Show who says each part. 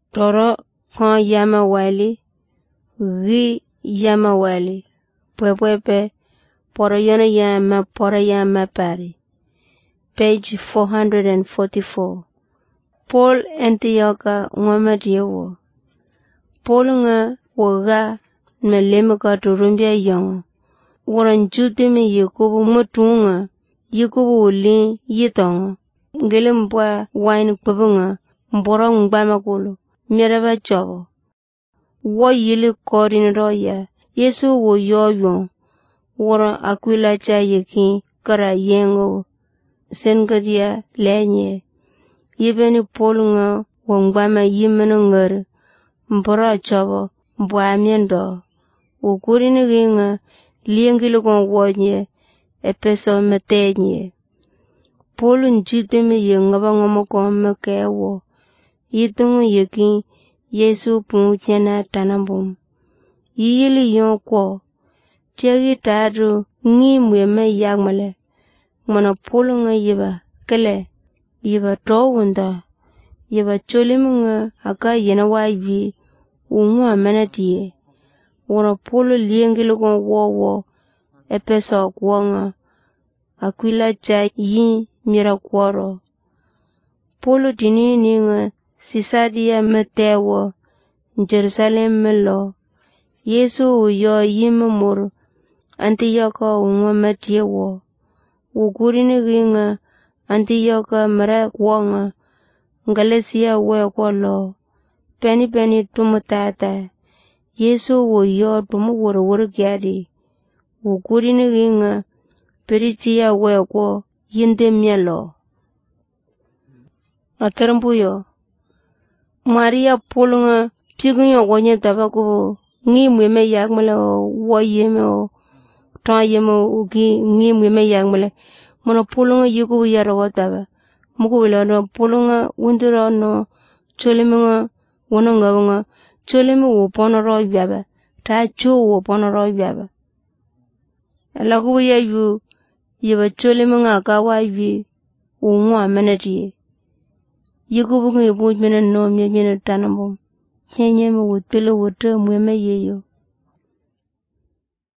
Speaker 1: Toro kwa yama wali, gi yama wali, pwepwepe, pora yama pari. Page 444. Paul Antiocha ngwamadiyewo. Paul nga waga melemika turumbia yongo. Waran jutimi Yakubu mutunga, Yakubu uli yitonga. Ngele mbwa wine kubunga, mbora ngbama kulu, miraba chobo. Wo yili korin roya, Yesu wo yoyo, wara Aquila cha yaki, kara yengo, sengadia lenye. Yibeni Paul nga wangbama yimeno ngar, mbora chobo, mbwa miendo. Ukurini ginga, liengilu kwa wonye, epeso metenye. Paul njitimi yengaba ngomoko mekewo, yitungu yaki, Yesu pungutnyana tanambum. Yili yonko, tiagi tadu, ngi mweme yagmale, mana Paul nga yiba, kele, yiba towunda, yiba cholimu nga aka yena waji, unwa menatiye. Wana Paul liengilu kwa wowo, epeso kwanga, Aquila cha yi mira kwaro. Paul dinini nga Sisadia metewo, Jerusalem melo, Yesu uyo yimamur, Antiocha unwa matiyewo, ukurini ginga, Antiocha mara kwanga, Galatia we kwalo, peni tumutata, Yesu uyo tumuwur gyadi, ukurini ginga, Peritia we kwa, yinde mielo. Atarambuyo. Maria Paul nga pigunyo wonye tabaku ngi mweme yagmale wo yeme ta yeme ugi ngi mweme yagmale mono Paul nga yiku yara wataba muku wala no Paul nga wundira no cholime nga wono nga cholime wo pono ro yaba ta chu wo pono ro yaba ala ku ya yu yiba cholime nga ka wa yi unwa menati yiku bu ngi bu mena no me mena tanambo nyenye mu wutelo wuto mweme yeyo